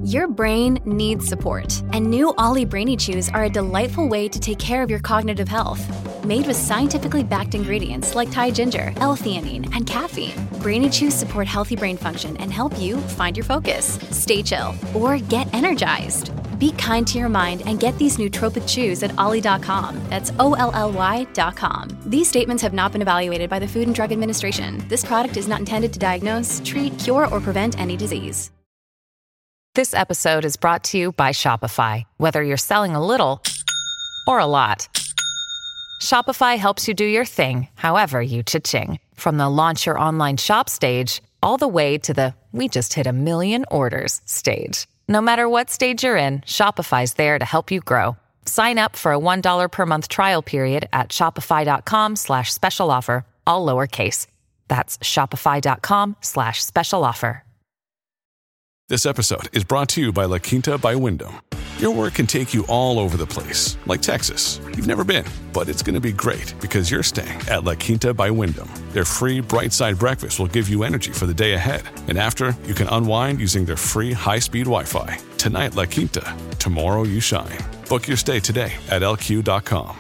Your brain needs support, and new Ollie Brainy Chews are a delightful way to take care of your cognitive health. Made with scientifically backed ingredients like Thai ginger, L-theanine, and caffeine, Brainy Chews support healthy brain function and help you find your focus, stay chill, or get energized. Be kind to your mind and get these nootropic chews at ollie.com. That's OLLY.com. These statements have not been evaluated by the Food and Drug Administration. This product is not intended to diagnose, treat, cure, or prevent any disease. This episode is brought to you by Shopify. Whether you're selling a little or a lot, Shopify helps you do your thing, however you cha-ching. From the launch your online shop stage, all the way to the we just hit 1 million orders stage. No matter what stage you're in, Shopify's there to help you grow. Sign up for a $1 per month trial period at shopify.com/special offer, all lowercase. That's shopify.com/special offer. This episode is brought to you by La Quinta by Wyndham. Your work can take you all over the place, like Texas. You've never been, but it's going to be great because you're staying at La Quinta by Wyndham. Their free Bright Side breakfast will give you energy for the day ahead. And after, you can unwind using their free high-speed Wi-Fi. Tonight, La Quinta. Tomorrow, you shine. Book your stay today at lq.com.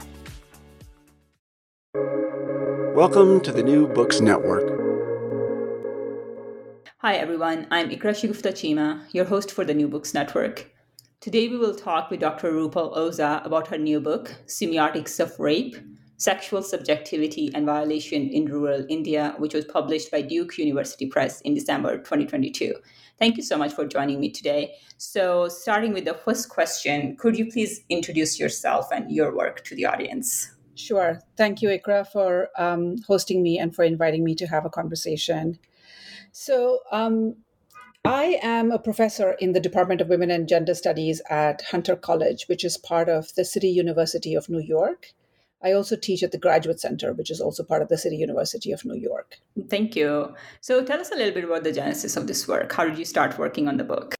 Welcome to the New Books Network. Hi everyone, I'm Ikra Shigufta Chima, your host for the New Books Network. Today we will talk with Dr. Rupal Oza about her new book, Semiotics of Rape, Sexual Subjectivity and Violation in Rural India, which was published by Duke University Press in December 2022. Thank you so much for joining me today. So starting with the first question, could you please introduce yourself and your work to the audience? Sure. Thank you, Ikra, for hosting me and for inviting me to have a conversation. So I am a professor in the Department of Women and Gender Studies at Hunter College, which is part of the City University of New York. I also teach at the Graduate Center, which is also part of the City University of New York. Thank you. So tell us a little bit about the genesis of this work. How did you start working on the book?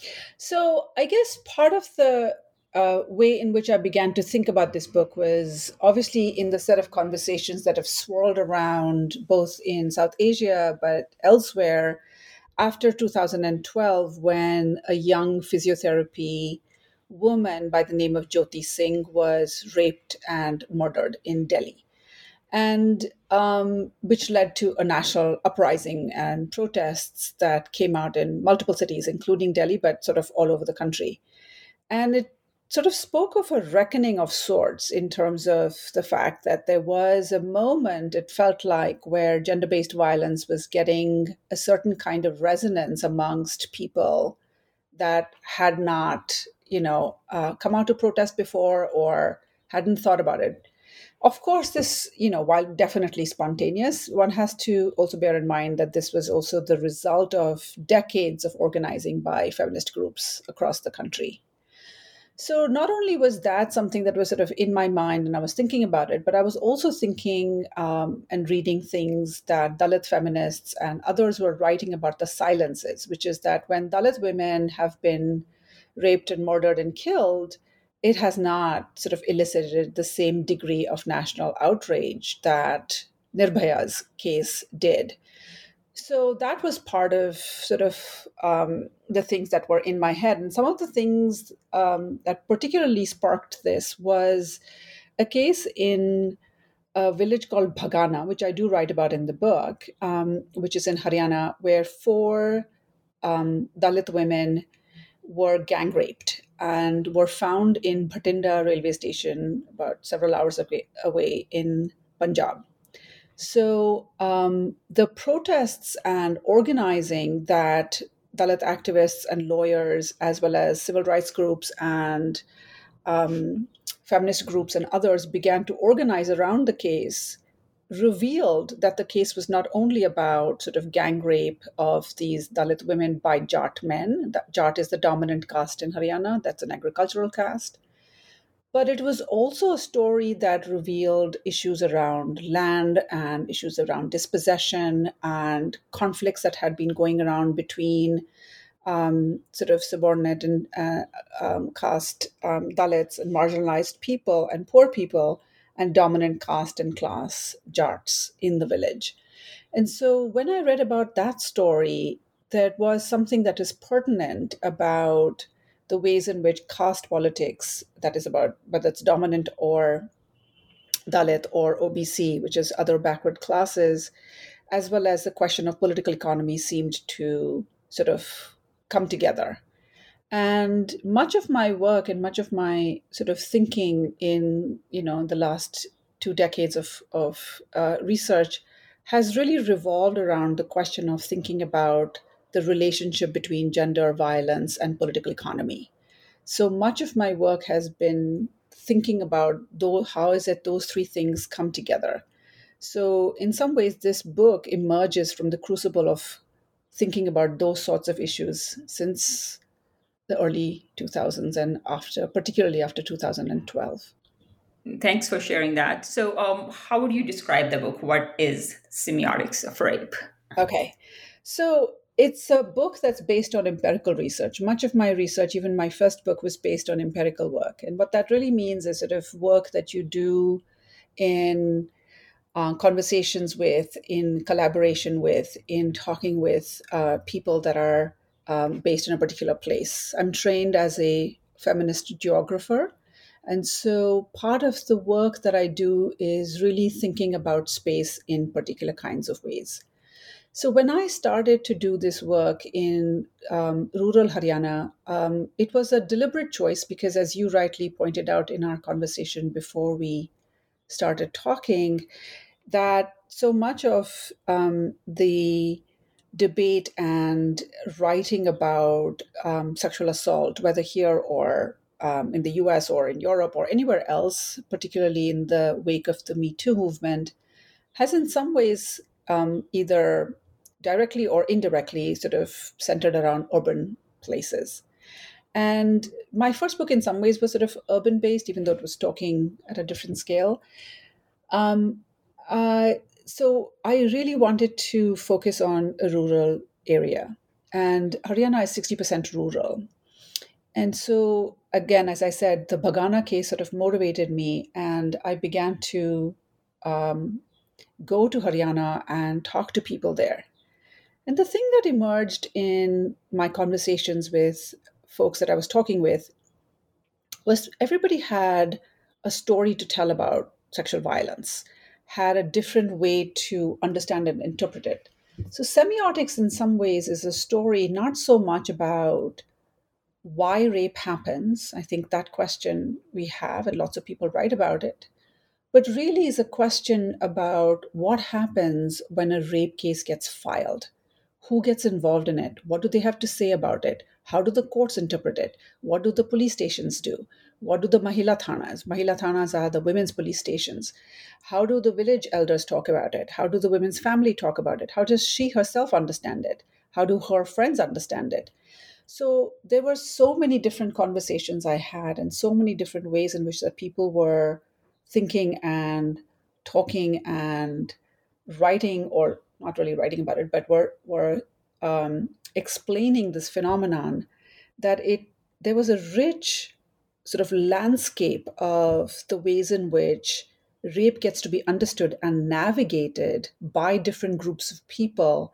So I guess part of the way in which I began to think about this book was obviously in the set of conversations that have swirled around both in South Asia, but elsewhere after 2012, when a young physiotherapy woman by the name of Jyoti Singh was raped and murdered in Delhi, and which led to a national uprising and protests that came out in multiple cities, including Delhi, but sort of all over the country. And it sort of spoke of a reckoning of sorts in terms of the fact that there was a moment, it felt like, where gender-based violence was getting a certain kind of resonance amongst people that had not, come out to protest before or hadn't thought about it. Of course, this, while definitely spontaneous, one has to also bear in mind that this was also the result of decades of organizing by feminist groups across the country. So not only was that something that was sort of in my mind and I was thinking about it, but I was also thinking and reading things that Dalit feminists and others were writing about the silences, which is that when Dalit women have been raped and murdered and killed, it has not sort of elicited the same degree of national outrage that Nirbhaya's case did. So that was part of sort of the things that were in my head. And some of the things that particularly sparked this was a case in a village called Bhagana, which I do write about in the book, which is in Haryana, where 4 Dalit women were gang raped and were found in Bhatinda railway station about several hours away in Punjab. So the protests and organizing that Dalit activists and lawyers, as well as civil rights groups and feminist groups and others began to organize around the case, revealed that the case was not only about sort of gang rape of these Dalit women by Jat men. Jat is the dominant caste in Haryana. That's an agricultural caste. But it was also a story that revealed issues around land and issues around dispossession and conflicts that had been going around between sort of subordinate and caste Dalits and marginalized people and poor people and dominant caste and class Jats in the village. And so when I read about that story, there was something that is pertinent about the ways in which caste politics, that is about whether it's dominant or Dalit or OBC, which is other backward classes, as well as the question of political economy seemed to sort of come together. And much of my work and much of my sort of thinking in, the last 2 decades of research has really revolved around the question of thinking about the relationship between gender violence and political economy. So much of my work has been thinking about how is it those three things come together. So in some ways, this book emerges from the crucible of thinking about those sorts of issues since the early 2000s and particularly after 2012. Thanks for sharing that. So how would you describe the book? What is Semiotics of Rape? Okay. So it's a book that's based on empirical research. Much of my research, even my first book, was based on empirical work. And what that really means is sort of work that you do in conversations with, in collaboration with, in talking with people that are based in a particular place. I'm trained as a feminist geographer. And so part of the work that I do is really thinking about space in particular kinds of ways. So when I started to do this work in rural Haryana, it was a deliberate choice because, as you rightly pointed out in our conversation before we started talking, that so much of the debate and writing about sexual assault, whether here or in the US or in Europe or anywhere else, particularly in the wake of the Me Too movement, has in some ways either directly or indirectly sort of centered around urban places. And my first book in some ways was sort of urban based, even though it was talking at a different scale. So I really wanted to focus on a rural area. And Haryana is 60% rural. And so, again, as I said, the Bhagana case sort of motivated me, and I began to go to Haryana and talk to people there. And the thing that emerged in my conversations with folks that I was talking with was everybody had a story to tell about sexual violence, had a different way to understand and interpret it. So semiotics in some ways is a story not so much about why rape happens. I think that question we have, and lots of people write about it, but really is a question about what happens when a rape case gets filed. Who gets involved in it? What do they have to say about it? How do the courts interpret it? What do the police stations do? What do the Mahila Thanas? Mahila Thanas are the women's police stations. How do the village elders talk about it? How do the women's family talk about it? How does she herself understand it? How do her friends understand it? So there were so many different conversations I had and so many different ways in which that people were thinking and talking and writing, or not really writing about it, but were explaining this phenomenon, that there was a rich sort of landscape of the ways in which rape gets to be understood and navigated by different groups of people,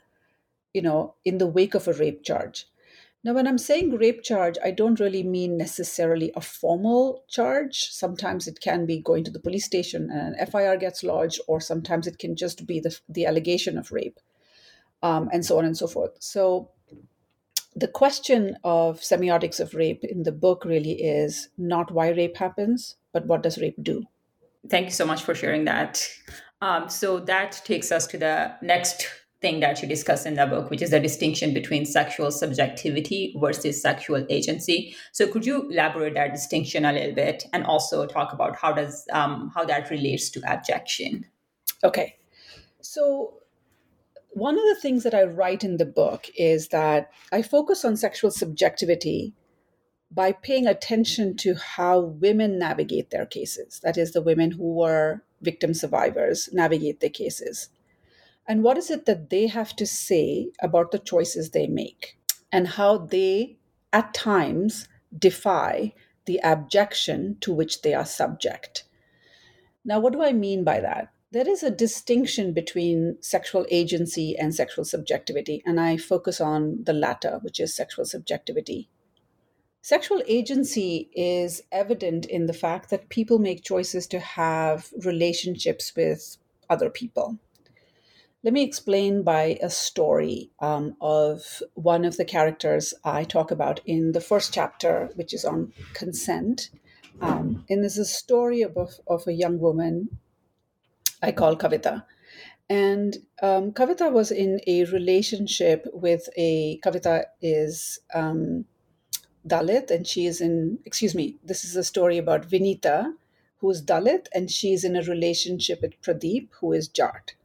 in the wake of a rape charge. Now, when I'm saying rape charge, I don't really mean necessarily a formal charge. Sometimes it can be going to the police station and an FIR gets lodged, or sometimes it can just be the allegation of rape, and so on and so forth. So the question of semiotics of rape in the book really is not why rape happens, but what does rape do? Thank you so much for sharing that. So that takes us to the next thing that you discuss in the book, which is the distinction between sexual subjectivity versus sexual agency. So could you elaborate that distinction a little bit, and also talk about how that relates to abjection? Okay. So one of the things that I write in the book is that I focus on sexual subjectivity by paying attention to how women navigate their cases. That is, the women who were victim survivors navigate their cases. And what is it that they have to say about the choices they make, and how they, at times, defy the abjection to which they are subject. Now, what do I mean by that? there is a distinction between sexual agency and sexual subjectivity, and I focus on the latter, which is sexual subjectivity. Sexual agency is evident in the fact that people make choices to have relationships with other people. Let me explain by a story of one of the characters I talk about in the first chapter, which is on consent. And this is a story of a young woman I call Kavita. And Kavita was in a relationship with Kavita is Dalit, and she is this is a story about Vinita, who is Dalit, and she's in a relationship with Pradeep, who is Jat.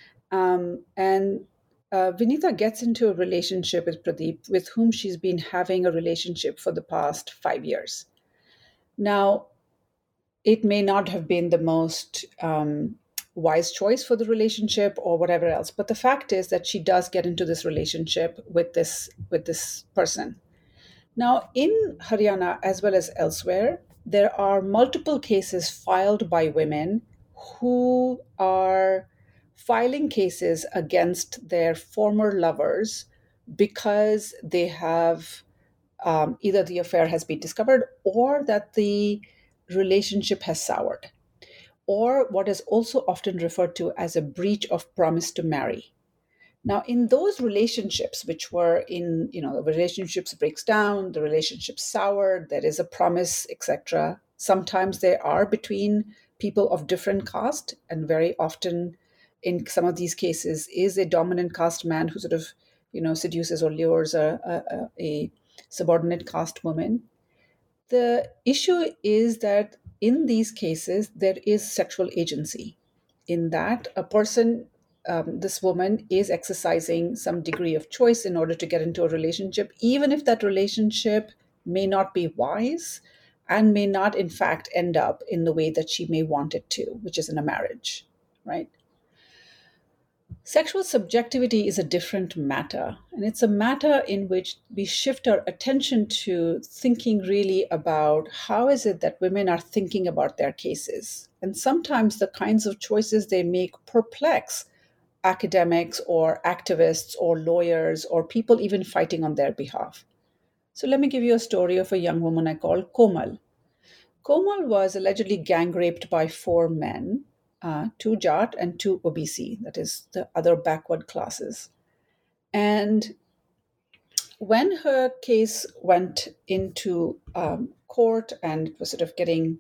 And Vinita gets into a relationship with Pradeep, with whom she's been having a relationship for the past 5 years. Now, it may not have been the most wise choice for the relationship or whatever else, but the fact is that she does get into this relationship with this person. Now, in Haryana as well as elsewhere, there are multiple cases filed by women who are filing cases against their former lovers because they have either the affair has been discovered or that the relationship has soured, or what is also often referred to as a breach of promise to marry. Now, in those relationships, which were the relationships breaks down, the relationship soured, there is a promise, etc. Sometimes they are between people of different caste, and very often in some of these cases is a dominant caste man who sort of, seduces or lures a subordinate caste woman. The issue is that in these cases, there is sexual agency, in that a person, this woman, is exercising some degree of choice in order to get into a relationship, even if that relationship may not be wise and may not, in fact, end up in the way that she may want it to, which is in a marriage, right? Sexual subjectivity is a different matter, and it's a matter in which we shift our attention to thinking really about how is it that women are thinking about their cases. And sometimes the kinds of choices they make perplex academics or activists or lawyers or people even fighting on their behalf. So let me give you a story of a young woman I call Komal. Komal was allegedly gang raped by 4 men, 2 Jat and 2 OBC, that is the other backward classes. And when her case went into court and it was sort of getting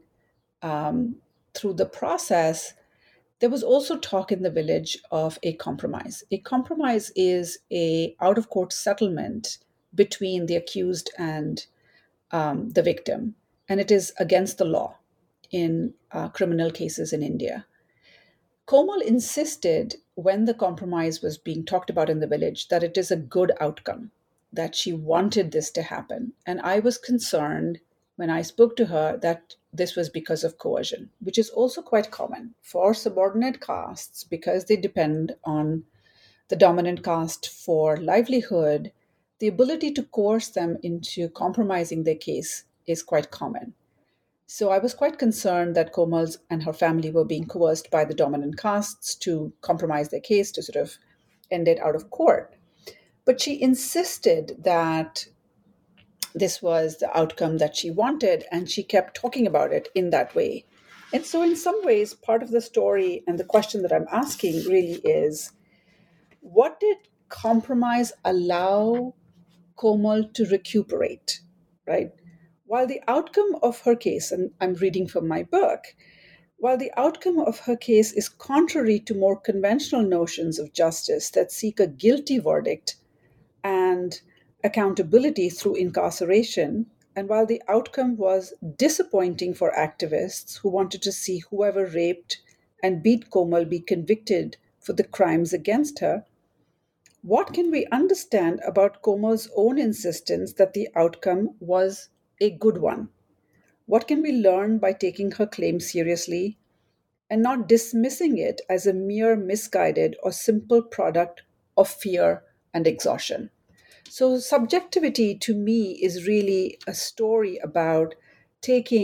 through the process, there was also talk in the village of a compromise. A compromise is a out-of-court settlement between the accused and the victim, and it is against the law in criminal cases in India. Komal insisted, when the compromise was being talked about in the village, that it is a good outcome, that she wanted this to happen. And I was concerned when I spoke to her that this was because of coercion, which is also quite common for subordinate castes because they depend on the dominant caste for livelihood. The ability to coerce them into compromising their case is quite common. So I was quite concerned that Komal and her family were being coerced by the dominant castes to compromise their case, to sort of end it out of court. But she insisted that this was the outcome that she wanted, and she kept talking about it in that way. And so in some ways, part of the story and the question that I'm asking really is, what did compromise allow Komal to recuperate, right? While the outcome of her case, and I'm reading from my book, while the outcome of her case is contrary to more conventional notions of justice that seek a guilty verdict and accountability through incarceration, and while the outcome was disappointing for activists who wanted to see whoever raped and beat Komal be convicted for the crimes against her, what can we understand about Komal's own insistence that the outcome was a good one? What can we learn by taking her claim seriously and not dismissing it as a mere misguided or simple product of fear and exhaustion? So, subjectivity to me is really a story about taking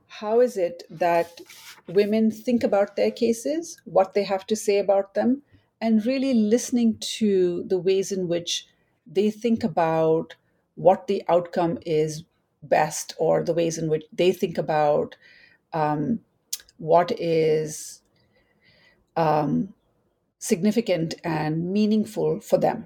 how is it that women think about their cases, what they have to say about them, and really listening to the ways in which they think about what the outcome is best, or the ways in which they think about um, what is significant and meaningful for them.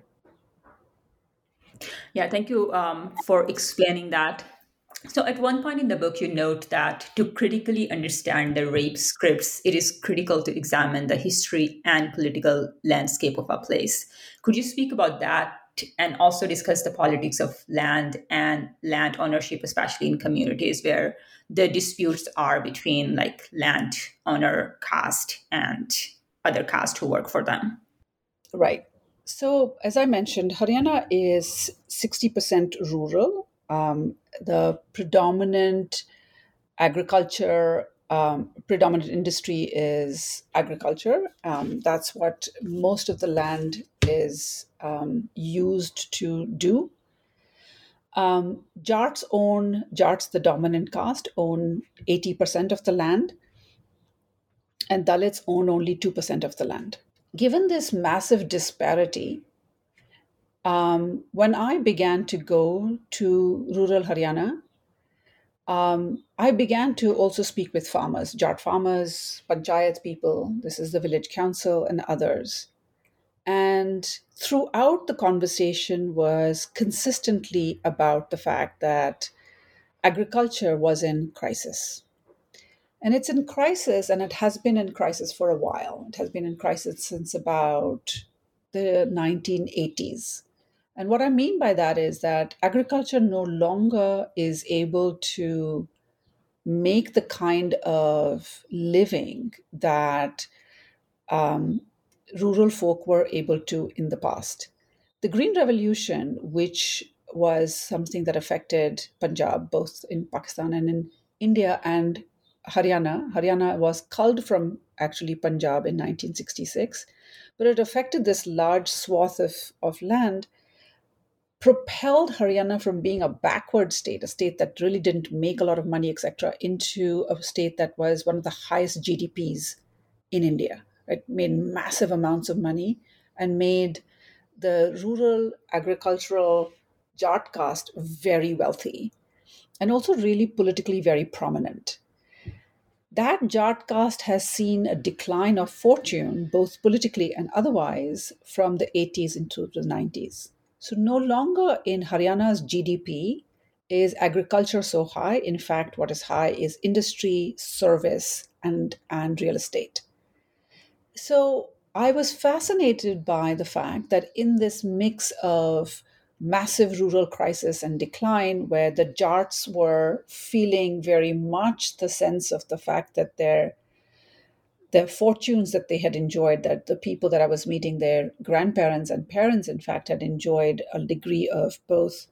Yeah, thank you for explaining that. So, at one point in the book, you note that to critically understand the rape scripts, it is critical to examine the history and political landscape of a place. Could you speak about that and also discuss the politics of land and land ownership, especially in communities where the disputes are between like landowner caste and other caste who work for them? Right. So, as I mentioned, Haryana is 60% rural. The predominant industry is agriculture. That's what most of the land is used to do. Jats, the dominant caste, own 80% of the land, and Dalits own only 2% of the land. Given this massive disparity, when I began to go to rural Haryana, I began to also speak with farmers, Jat farmers, panchayat people, this is the village council, and others. And throughout the conversation was consistently about the fact that agriculture was in crisis. And it's in crisis, and it has been in crisis for a while. It has been in crisis since about the 1980s. And what I mean by that is that agriculture no longer is able to make the kind of living that um, rural folk were able to in the past. The Green Revolution, which was something that affected Punjab, both in Pakistan and in India, and Haryana was culled from actually Punjab in 1966, but it affected this large swath of land, propelled Haryana from being a backward state, a state that really didn't make a lot of money, etc., into a state that was one of the highest GDPs in India. It made massive amounts of money and made the rural agricultural Jat caste very wealthy and also really politically very prominent. That Jat caste has seen a decline of fortune, both politically and otherwise, from the 80s into the 90s. So, no longer in Haryana's GDP is agriculture so high. In fact, what is high is industry, service, and real estate. So, I was fascinated by the fact that in this mix of massive rural crisis and decline, where the Jats were feeling very much the sense of the fact that their fortunes that they had enjoyed, that the people that I was meeting, their grandparents and parents, in fact, had enjoyed a degree of both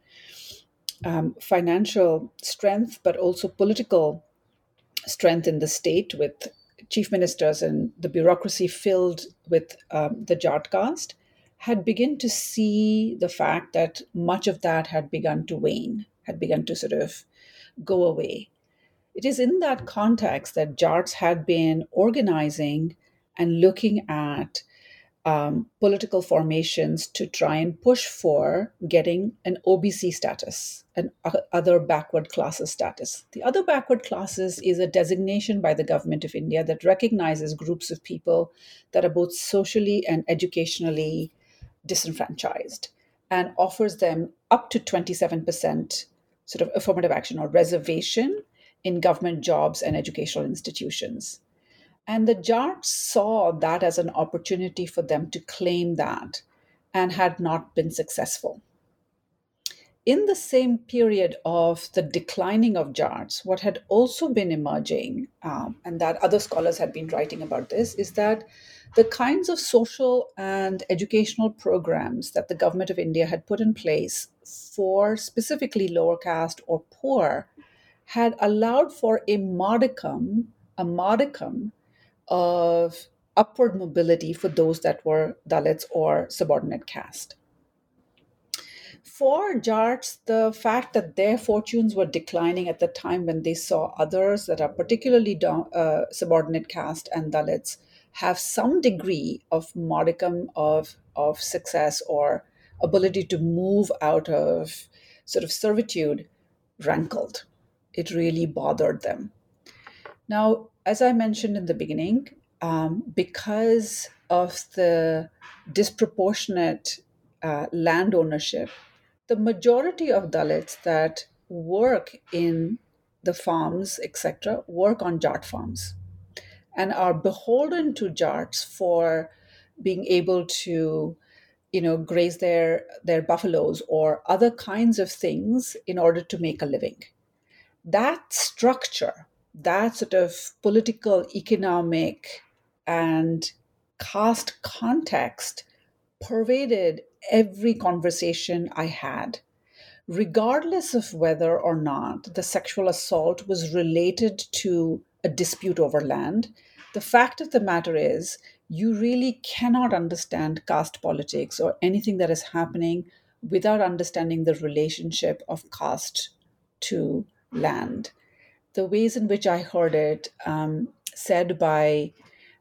financial strength, but also political strength in the state, with chief ministers and the bureaucracy filled with the Jat caste, had begun to see the fact that much of that had begun to wane, had begun to sort of go away. It is in that context that Jats had been organizing and looking at political formations to try and push for getting an OBC status, an other backward classes status. The other backward classes is a designation by the government of India that recognizes groups of people that are both socially and educationally disenfranchised and offers them up to 27% sort of affirmative action or reservation in government jobs and educational institutions. And the Jats saw that as an opportunity for them to claim that and had not been successful. In the same period of the declining of Jats, what had also been emerging, and that other scholars had been writing about this, is that the kinds of social and educational programs that the government of India had put in place for specifically lower caste or poor had allowed for a modicum of upward mobility for those that were Dalits or subordinate caste. for Jats, the fact that their fortunes were declining at the time when they saw others that are particularly subordinate caste and Dalits have some degree of modicum of success or ability to move out of sort of servitude rankled. It really bothered them. Now, as I mentioned in the beginning, because of the disproportionate land ownership, the majority of Dalits that work in the farms, etc., work on Jat farms and are beholden to Jats for being able to, graze their buffaloes or other kinds of things in order to make a living. That structure, that sort of political, economic, and caste context pervaded every conversation I had, regardless of whether or not the sexual assault was related to a dispute over land. The fact of the matter is, you really cannot understand caste politics or anything that is happening without understanding the relationship of caste to land. The ways in which I heard it said by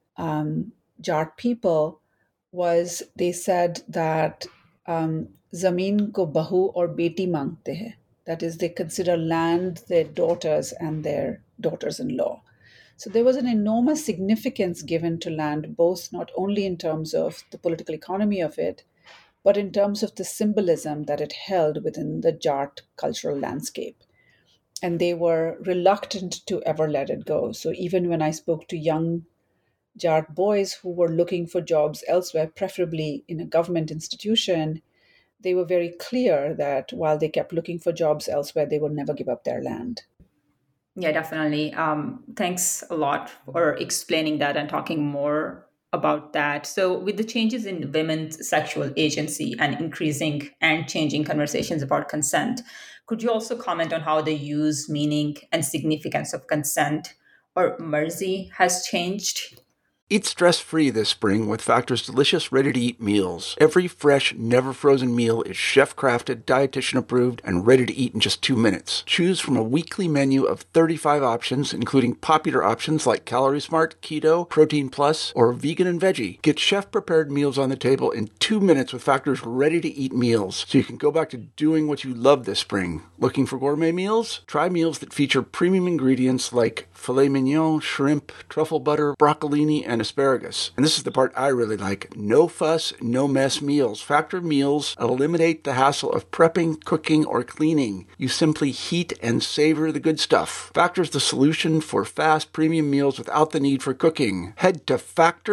Jat people was they said that zameen ko bahu or beti mangte hai. That is, they consider land their daughters and their daughters-in-law. So there was an enormous significance given to land, both not only in terms of the political economy of it, but in terms of the symbolism that it held within the Jat cultural landscape. And they were reluctant to ever let it go. So even when I spoke to young Jat boys who were looking for jobs elsewhere, preferably in a government institution, they were very clear that while they kept looking for jobs elsewhere, they would never give up their land. Yeah, definitely. Thanks a lot for explaining that and talking more about that. So, with the changes in women's sexual agency and increasing and changing conversations about consent, could you also comment on how the use, meaning, and significance of consent or mercy has changed? Eat stress-free this spring with Factor's delicious ready-to-eat meals. Every fresh, never-frozen meal is chef-crafted, dietitian-approved, and ready to eat in just 2 minutes. Choose from a weekly menu of 35 options, including popular options like Calorie Smart, Keto, Protein Plus, or Vegan and Veggie. Get chef-prepared meals on the table in 2 minutes with Factor's ready-to-eat meals, so you can go back to doing what you love this spring. Looking for gourmet meals? Try meals that feature premium ingredients like filet mignon, shrimp, truffle butter, broccolini, and asparagus. And this is the part I really like. No fuss, no mess meals. Factor meals eliminate the hassle of prepping, cooking, or cleaning. You simply heat and savor the good stuff. Factor's the solution for fast premium meals without the need for cooking. Head to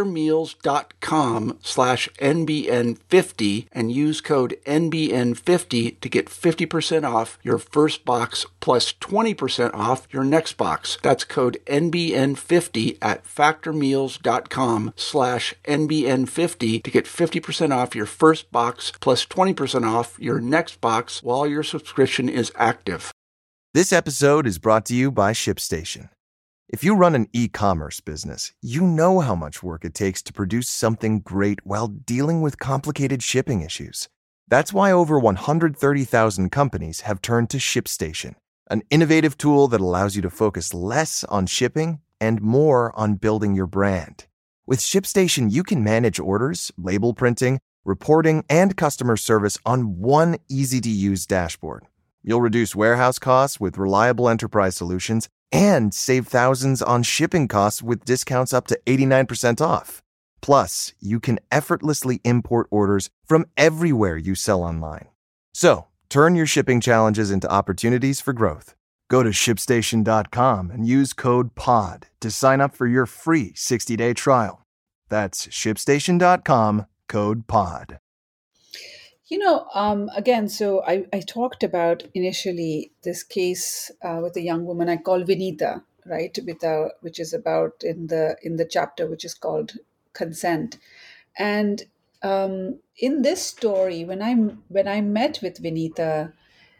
factormeals.com/NBN50 and use code NBN50 to get 50% off your first box plus 20% off your next box. That's code NBN50 at factormeals.com/NBN50 to get 50% off your first box plus 20% off your next box while your subscription is active. This episode is brought to you by ShipStation. If you run an e-commerce business, you know how much work it takes to produce something great while dealing with complicated shipping issues. That's why over 130,000 companies have turned to ShipStation, an innovative tool that allows you to focus less on shipping and more on building your brand. With ShipStation, you can manage orders, label printing, reporting, and customer service on one easy-to-use dashboard. You'll reduce warehouse costs with reliable enterprise solutions and save thousands on shipping costs with discounts up to 89% off. Plus, you can effortlessly import orders from everywhere you sell online. So, turn your shipping challenges into opportunities for growth. Go to ShipStation.com and use code POD to sign up for your free 60-day trial. That's ShipStation.com, code POD. Again, so I talked about initially this case with a young woman I call Vinita, right? Which is about in the chapter which is called Consent. And in this story, when I met with Vinita,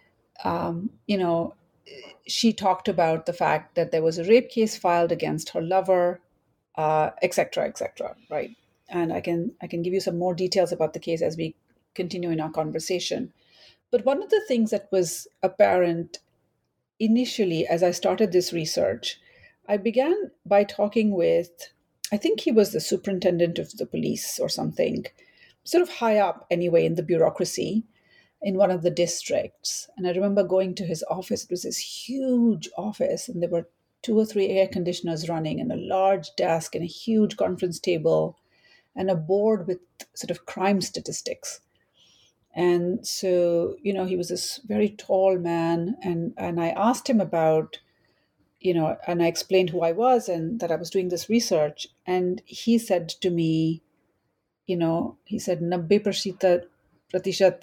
she talked about the fact that there was a rape case filed against her lover, et cetera, right? And I can give you some more details about the case as we continue in our conversation. But one of the things that was apparent initially as I started this research, I began by talking with, I think he was the superintendent of the police or something, sort of high up anyway in the bureaucracy in one of the districts. And I remember going to his office. It was this huge office, and there were 2 or 3 air conditioners running, and a large desk, and a huge conference table, and a board with sort of crime statistics. And so, he was this very tall man, and I asked him about, and I explained who I was and that I was doing this research. And he said to me, he said, 90%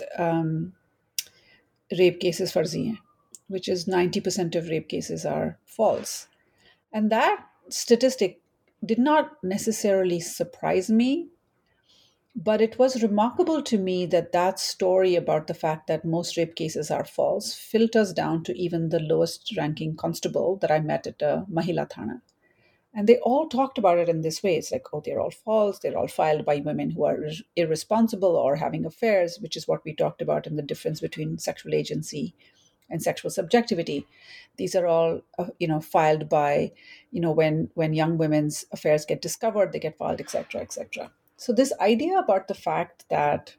rape cases farzi hain, which is 90% of rape cases are false. And that statistic did not necessarily surprise me, but it was remarkable to me that that story about the fact that most rape cases are false filters down to even the lowest ranking constable that I met at a Mahila Thana. And they all talked about it in this way. It's like, oh, they're all false. They're all filed by women who are irresponsible or having affairs, which is what we talked about in the difference between sexual agency and sexual subjectivity. These are all, filed by, when young women's affairs get discovered, they get filed, et cetera, et cetera. So this idea about the fact that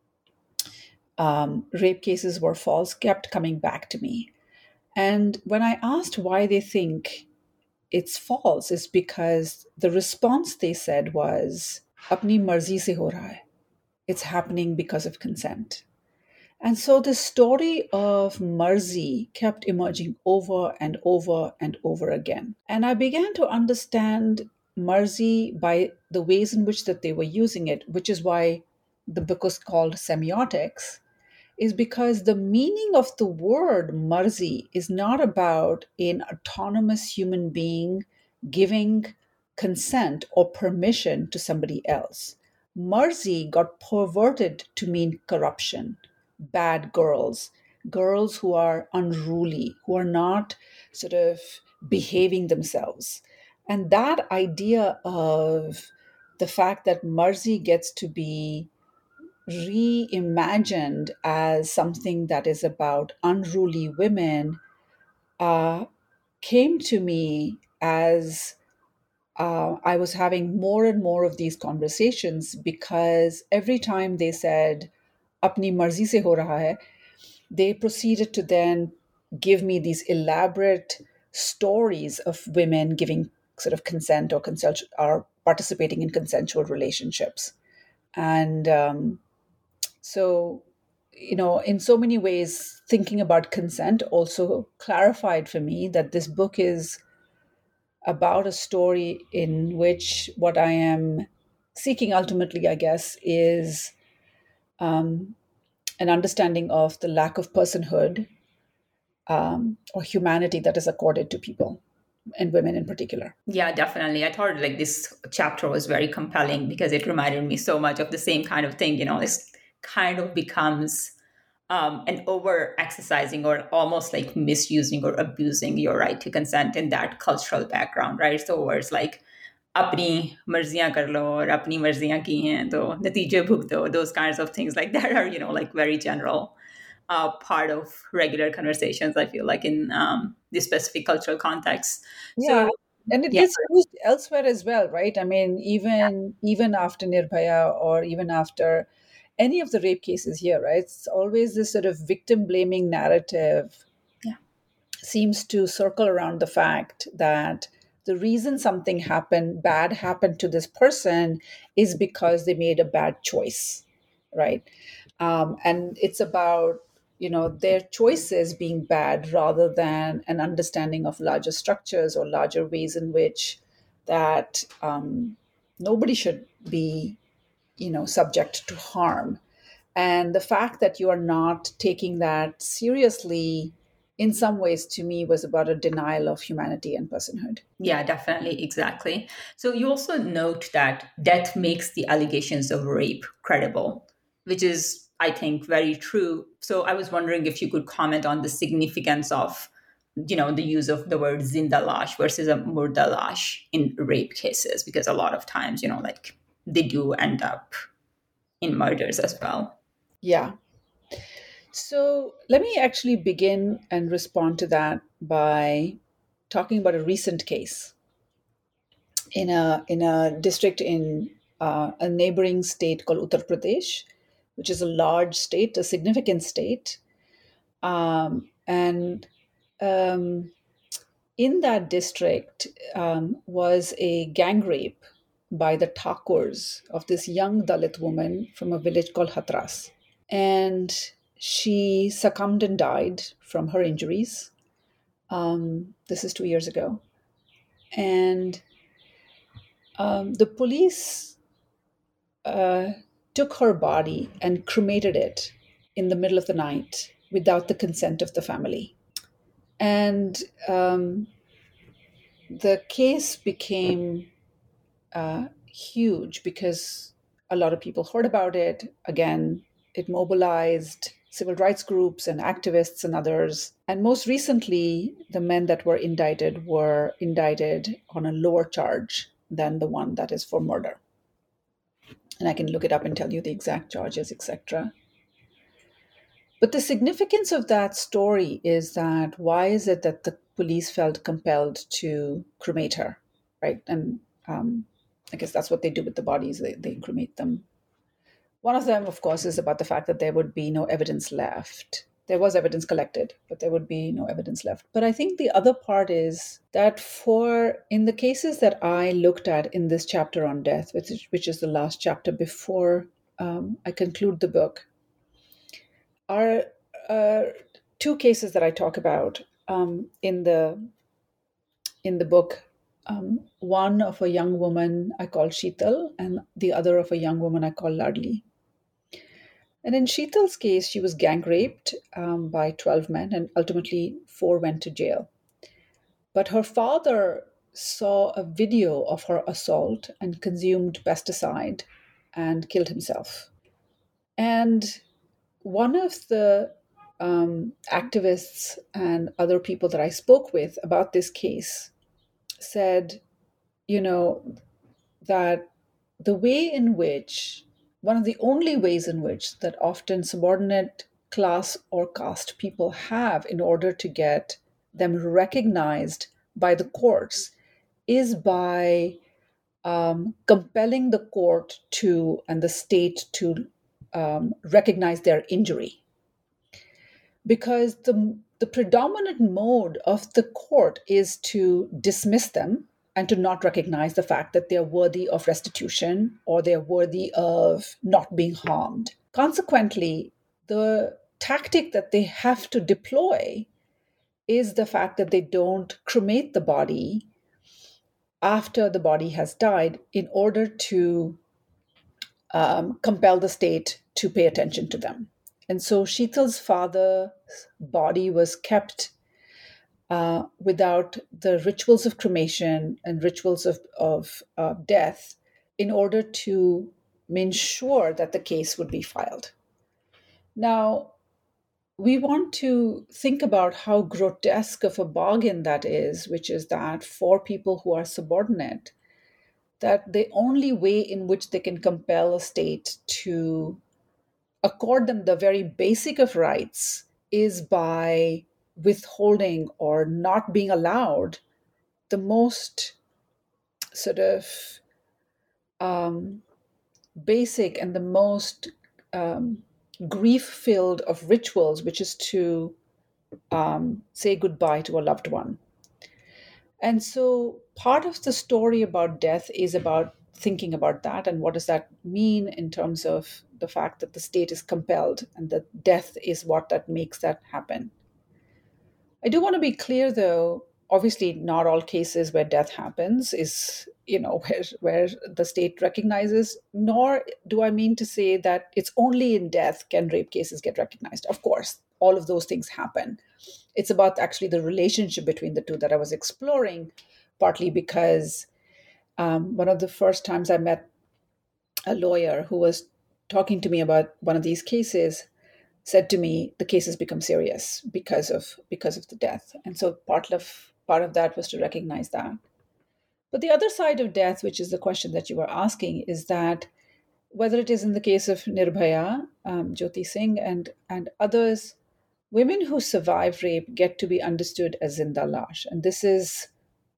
rape cases were false kept coming back to me. And when I asked why they think it's false, is because the response they said was, apni marzi se ho raha hai. It's happening because of consent. And so the story of marzi kept emerging over and over and over again. And I began to understand marzi by the ways in which that they were using it, which is why the book was called Semiotics, is because the meaning of the word marzi is not about an autonomous human being giving consent or permission to somebody else. Marzi got perverted to mean corruption, bad girls, girls who are unruly, who are not sort of behaving themselves. And that idea of the fact that marzi gets to be reimagined as something that is about unruly women came to me as I was having more and more of these conversations, because every time they said, apni marzi se ho raha hai, they proceeded to then give me these elaborate stories of women giving sort of consent or participating in consensual relationships. And so, in so many ways, thinking about consent also clarified for me that this book is about a story in which what I am seeking ultimately, I guess, is an understanding of the lack of personhood or humanity that is accorded to people, and women in particular. Yeah, definitely. I thought this chapter was very compelling because it reminded me so much of the same kind of thing. This kind of becomes an over exercising or almost like misusing or abusing your right to consent in that cultural background, right? So where it's like, apni marziyan kar lo or apni marziyan ki hain to natije bhug do, those kinds of things like that are, like very general part of regular conversations, I feel like, in this specific cultural context. Yeah. And it gets used elsewhere as well, right? I mean, even after Nirbhaya or even after any of the rape cases here, right? It's always this sort of victim blaming narrative seems to circle around the fact that the reason something bad happened to this person is because they made a bad choice, right? And it's about, their choices being bad rather than an understanding of larger structures or larger ways in which that nobody should be, subject to harm. And the fact that you are not taking that seriously, in some ways, to me, was about a denial of humanity and personhood. Yeah, definitely. Exactly. So you also note that death makes the allegations of rape credible, which is, I think, very true. So I was wondering if you could comment on the significance of, the use of the word zinda lash versus a murda lash in rape cases, because a lot of times, they do end up in murders as well. Yeah. So let me actually begin and respond to that by talking about a recent case in a district in a neighboring state called Uttar Pradesh, which is a large state, a significant state, and um, in that district was a gang rape by the Thakurs of this young Dalit woman from a village called Hatras. And she succumbed and died from her injuries. This is 2 years ago. And the police took her body and cremated it in the middle of the night without the consent of the family. And the case became huge because a lot of people heard about it. Again, it mobilized civil rights groups and activists and others. And most recently, the men that were indicted on a lower charge than the one that is for murder. And I can look it up and tell you the exact charges, etc. But the significance of that story is that why is it that the police felt compelled to cremate her, right? And I guess that's what they do with the bodies. They cremate them. One of them, of course, is about the fact that there would be no evidence left. There was evidence collected, but there would be no evidence left. But I think the other part is that in the cases that I looked at in this chapter on death, which is the last chapter before I conclude the book, are two cases that I talk about in the book. One of a young woman I call Sheetal, and the other of a young woman I call Ladli. And in Sheetal's case, she was gang raped by 12 men, and ultimately 4 went to jail. But her father saw a video of her assault and consumed pesticide and killed himself. And one of the activists and other people that I spoke with about this case said, that one of the only ways in which that often subordinate class or caste people have in order to get them recognized by the courts is by compelling the court and the state to recognize their injury. Because the predominant mode of the court is to dismiss them and to not recognize the fact that they're worthy of restitution or they're worthy of not being harmed. Consequently, the tactic that they have to deploy is the fact that they don't cremate the body after the body has died in order to compel the state to pay attention to them. And so Sheetal's father's body was kept without the rituals of cremation and rituals of death in order to ensure that the case would be filed. Now, we want to think about how grotesque of a bargain that is, which is that for people who are subordinate, that the only way in which they can compel a state to accord them the very basic of rights is by withholding or not being allowed the most sort of basic and the most grief-filled of rituals, which is to say goodbye to a loved one. And so part of the story about death is about thinking about that and what does that mean in terms of the fact that the state is compelled and that death is what that makes that happen. I do want to be clear, though, obviously not all cases where death happens is, where the state recognizes, nor do I mean to say that it's only in death can rape cases get recognized. Of course, all of those things happen. It's about actually the relationship between the two that I was exploring, partly because one of the first times I met a lawyer who was talking to me about one of these cases said to me, the case has become serious because of the death. And so part of that was to recognize that. But the other side of death, which is the question that you were asking, is that whether it is in the case of Nirbhaya, Jyoti Singh, and others, women who survive rape get to be understood as zinda lash. And this is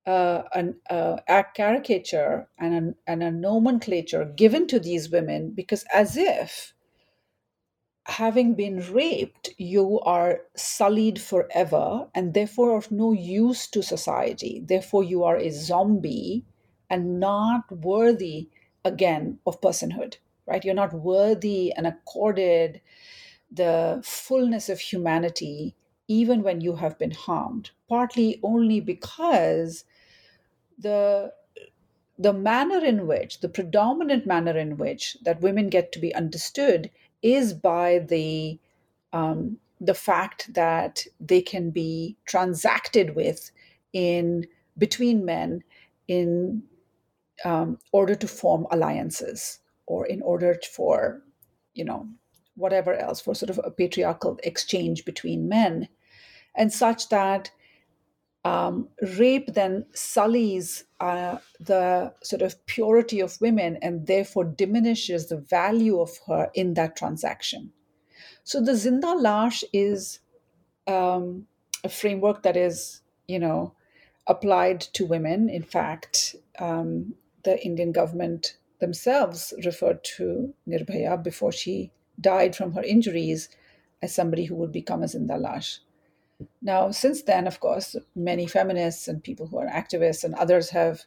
a caricature and a nomenclature given to these women, because as if having been raped, you are sullied forever and therefore of no use to society. Therefore, you are a zombie and not worthy again of personhood, right? You're not worthy and accorded the fullness of humanity even when you have been harmed, partly only because the manner in which, the predominant manner in which that women get to be understood is by the fact that they can be transacted with in between men in order to form alliances, or in order for, whatever else, for sort of a patriarchal exchange between men, and such that rape then sullies the sort of purity of women and therefore diminishes the value of her in that transaction. So the Zinda Lash is a framework that is, applied to women. In fact, the Indian government themselves referred to Nirbhaya before she died from her injuries as somebody who would become a Zinda Lash. Now, since then, of course, many feminists and people who are activists and others have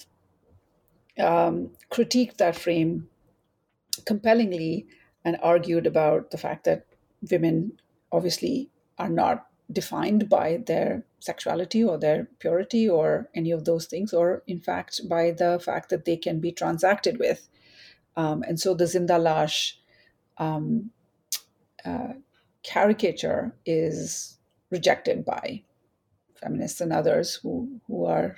critiqued that frame compellingly and argued about the fact that women obviously are not defined by their sexuality or their purity or any of those things, or in fact by the fact that they can be transacted with. And so the Zinda Lash caricature is rejected by feminists and others who are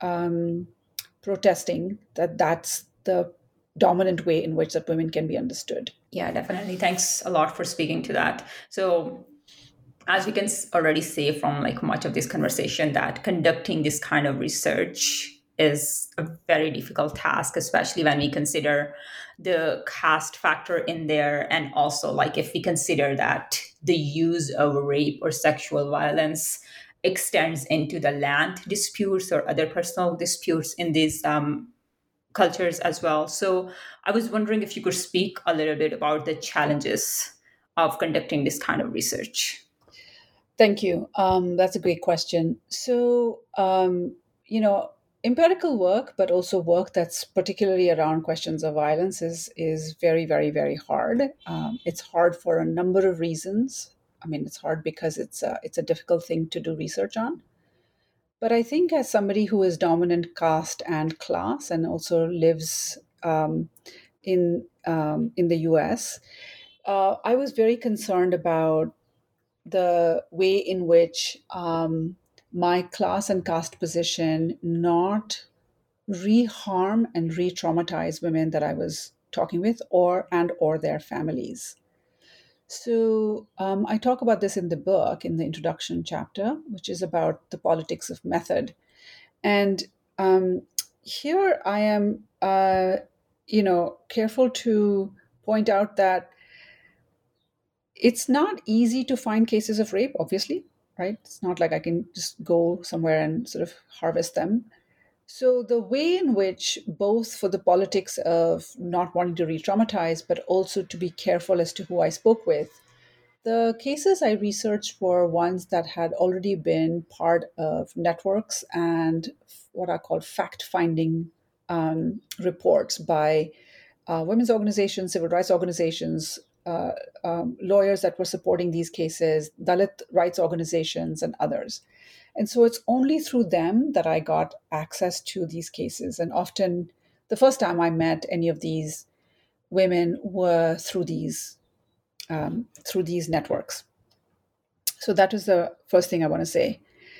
protesting that that's the dominant way in which that women can be understood. Yeah, definitely. Thanks a lot for speaking to that. So, as we can already say from like much of this conversation, that conducting this kind of research is a very difficult task, especially when we consider the caste factor in there, and also like if we consider that the use of rape or sexual violence extends into the land disputes or other personal disputes in these cultures as well. So I was wondering if you could speak a little bit about the challenges of conducting this kind of research. Thank you. That's a great question. So, empirical work, but also work that's particularly around questions of violence is very, very, very hard. It's hard for a number of reasons. I mean, it's hard because it's a difficult thing to do research on. But I think as somebody who is dominant caste and class and also lives in the US, I was very concerned about the way in which my class and caste position not reharm and re-traumatize women that I was talking with or their families. So I talk about this in the book, in the introduction chapter, which is about the politics of method. And here I am, careful to point out that it's not easy to find cases of rape, obviously, right? It's not like I can just go somewhere and sort of harvest them. So the way in which, both for the politics of not wanting to re-traumatize, but also to be careful as to who I spoke with, the cases I researched were ones that had already been part of networks and what are called fact-finding reports by women's organizations, civil rights organizations, lawyers that were supporting these cases, Dalit rights organizations, and others. And so it's only through them that I got access to these cases. And often the first time I met any of these women were through these networks. So that was the first thing I want to say.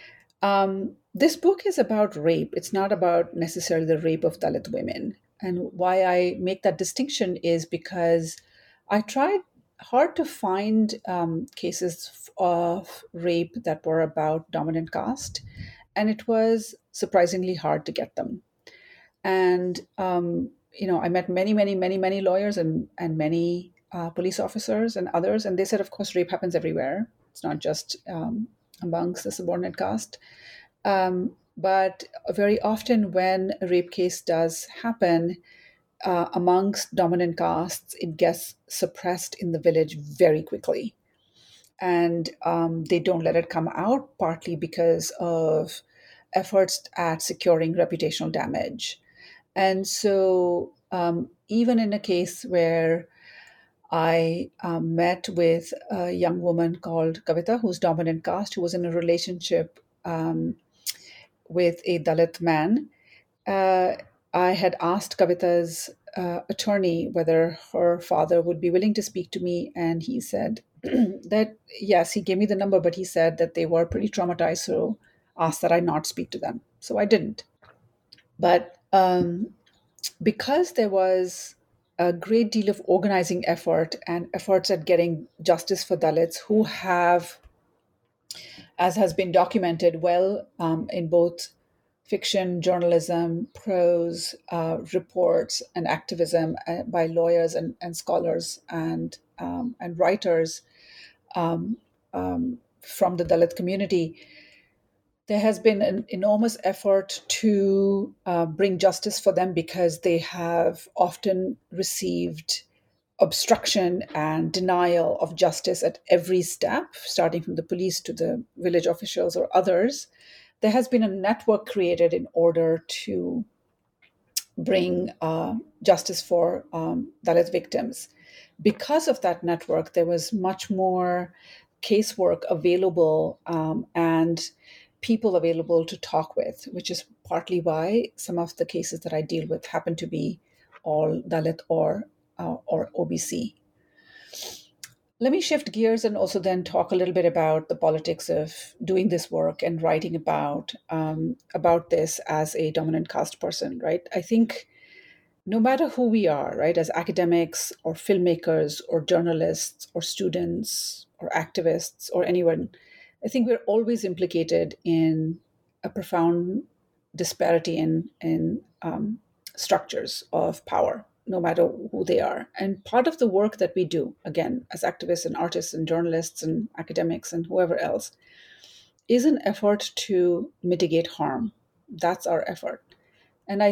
This book is about rape. It's not about necessarily the rape of Dalit women. And why I make that distinction is because I tried hard to find cases of rape that were about dominant caste, and it was surprisingly hard to get them. And I met many, many, many, many lawyers and many police officers and others, and they said, of course, rape happens everywhere. It's not just amongst the subordinate caste. But very often when a rape case does happen amongst dominant castes, it gets suppressed in the village very quickly. And they don't let it come out, partly because of efforts at securing reputational damage. And so even in a case where I met with a young woman called Kavita, who's dominant caste, who was in a relationship with a Dalit man, I had asked Kavita's attorney whether her father would be willing to speak to me, and he said that yes, he gave me the number, but he said that they were pretty traumatized, so asked that I not speak to them. So I didn't. But because there was a great deal of organizing effort and efforts at getting justice for Dalits who have, as has been documented well in both fiction, journalism, prose, reports, and activism by lawyers and scholars and writers from the Dalit community, there has been an enormous effort to bring justice for them because they have often received obstruction and denial of justice at every step, starting from the police to the village officials or others. There has been a network created in order to bring justice for Dalit victims. Because of that network, there was much more casework available and people available to talk with, which is partly why some of the cases that I deal with happen to be all Dalit or OBC. Let me shift gears and also then talk a little bit about the politics of doing this work and writing about this as a dominant caste person, right? I think no matter who we are, right, as academics or filmmakers or journalists or students or activists or anyone, I think we're always implicated in a profound disparity in structures of power, no matter who they are. And part of the work that we do, again, as activists and artists and journalists and academics and whoever else, is an effort to mitigate harm. That's our effort. And I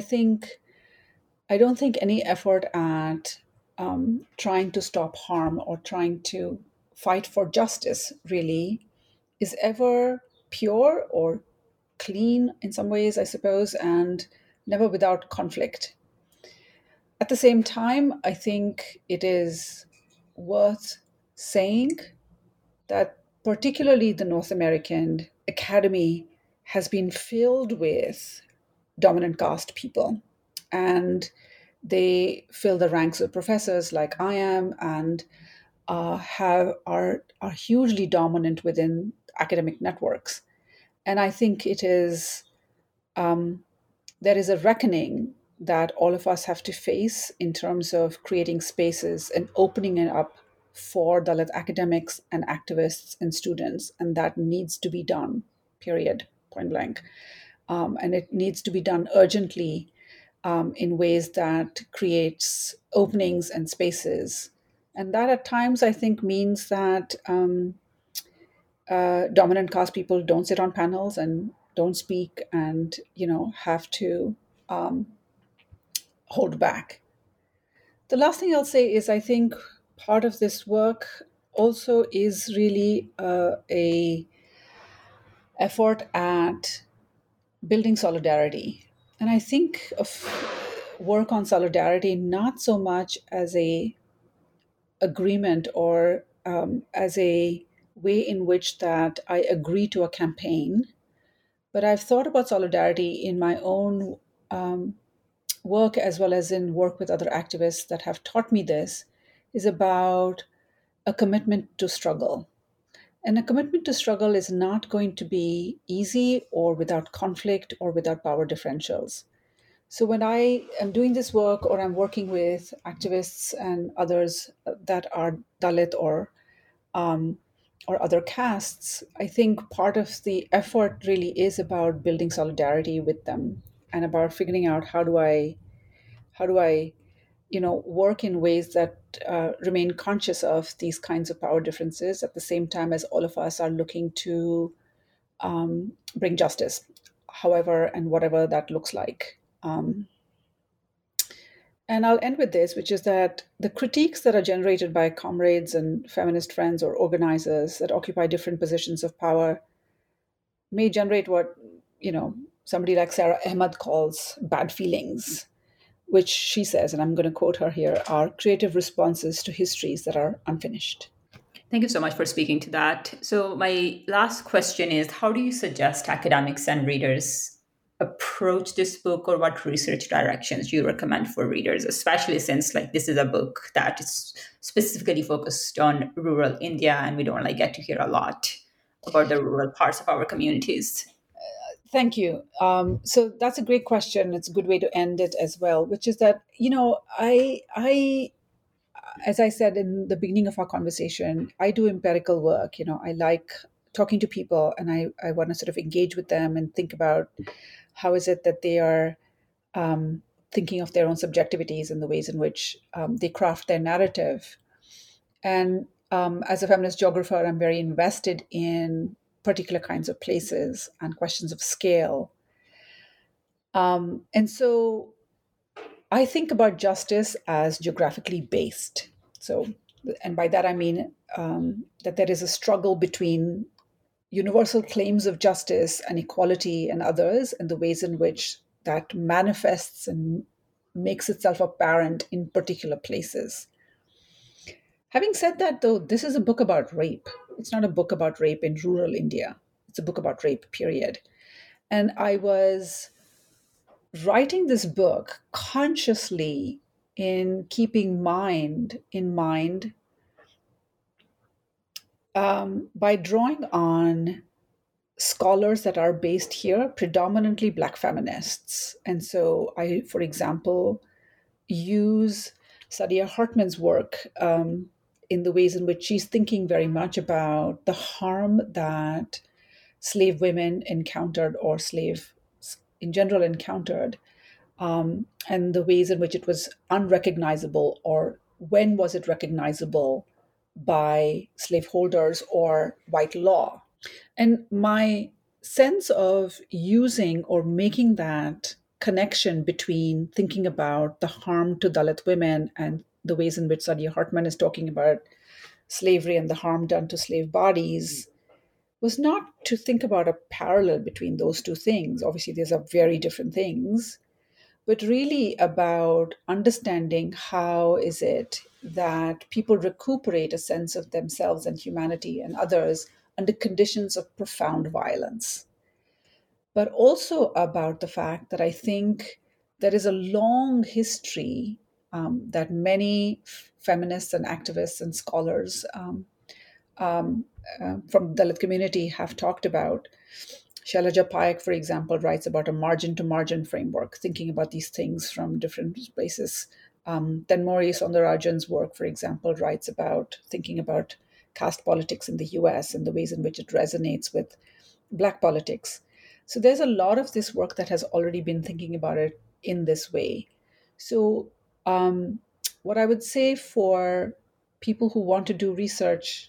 don't think any effort at trying to stop harm or trying to fight for justice really is ever pure or clean in some ways, I suppose, and never without conflict. At the same time, I think it is worth saying that particularly the North American academy has been filled with dominant caste people, and they fill the ranks of professors like I am and are hugely dominant within academic networks. And I think it is there is a reckoning that all of us have to face in terms of creating spaces and opening it up for Dalit academics and activists and students. And that needs to be done, period, point blank. And it needs to be done urgently in ways that creates openings and spaces. And that at times, I think, means that dominant caste people don't sit on panels and don't speak and, have to hold back. The last thing I'll say is I think part of this work also is really a effort at building solidarity. And I think of work on solidarity not so much as a agreement or as a way in which that I agree to a campaign, but I've thought about solidarity in my own work as well as in work with other activists that have taught me this, is about a commitment to struggle. And a commitment to struggle is not going to be easy or without conflict or without power differentials. So when I am doing this work or I'm working with activists and others that are Dalit or other castes, I think part of the effort really is about building solidarity with them and about figuring out how do I How do I, work in ways that remain conscious of these kinds of power differences at the same time as all of us are looking to bring justice, however and whatever that looks like. And I'll end with this, which is that the critiques that are generated by comrades and feminist friends or organizers that occupy different positions of power may generate what, somebody like Sarah Ahmad calls bad feelings, which she says, and I'm going to quote her here, are creative responses to histories that are unfinished. Thank you so much for speaking to that. So my last question is, how do you suggest academics and readers approach this book, or what research directions you recommend for readers, especially since this is a book that is specifically focused on rural India and we don't get to hear a lot about the rural parts of our communities? Thank you. So that's a great question. It's a good way to end it as well, which is that, I as I said in the beginning of our conversation, I do empirical work. I like talking to people, and I want to sort of engage with them and think about how is it that they are thinking of their own subjectivities and the ways in which they craft their narrative. And as a feminist geographer, I'm very invested in particular kinds of places and questions of scale. And so I think about justice as geographically based. So, and by that I mean that there is a struggle between universal claims of justice and equality and others, and the ways in which that manifests and makes itself apparent in particular places. Having said that, though, this is a book about rape. It's not a book about rape in rural India. It's a book about rape, period. And I was writing this book consciously in keeping in mind by drawing on scholars that are based here, predominantly Black feminists. And so I, for example, use Saidiya Hartman's work in the ways in which she's thinking very much about the harm that slave women encountered, or slaves in general encountered, and the ways in which it was unrecognizable, or when was it recognizable by slaveholders or white law. And my sense of using or making that connection between thinking about the harm to Dalit women and the ways in which Saidiya Hartman is talking about slavery and the harm done to slave bodies was not to think about a parallel between those two things. Obviously, these are very different things, but really about understanding how is it that people recuperate a sense of themselves and humanity and others under conditions of profound violence. But also about the fact that I think there is a long history that many feminists and activists and scholars from the Dalit community have talked about. Shailaja Payak, for example, writes about a margin-to-margin framework, thinking about these things from different places. Tenmozhi Soundarajan's work, for example, writes about thinking about caste politics in the US and the ways in which it resonates with Black politics. So there's a lot of this work that has already been thinking about it in this way. So what I would say for people who want to do research,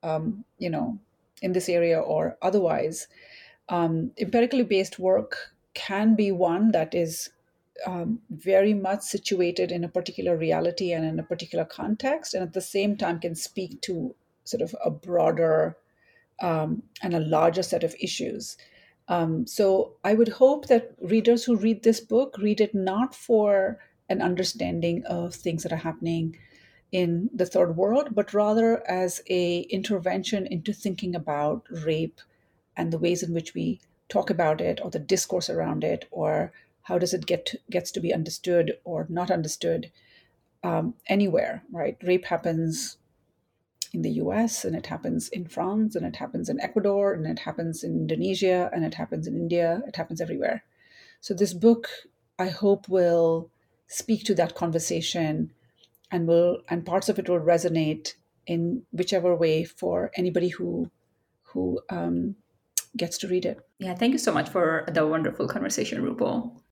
in this area or otherwise, empirically based work can be one that is very much situated in a particular reality and in a particular context, and at the same time can speak to sort of a broader and a larger set of issues. So I would hope that readers who read this book read it not for an understanding of things that are happening in the third world, but rather as a intervention into thinking about rape and the ways in which we talk about it, or the discourse around it, or how does it gets to be understood or not understood anywhere, right? Rape happens in the US, and it happens in France, and it happens in Ecuador, and it happens in Indonesia, and it happens in India. It happens everywhere. So this book, I hope, will speak to that conversation, and parts of it will resonate in whichever way for anybody who gets to read it. Yeah, thank you so much for the wonderful conversation, Rupal.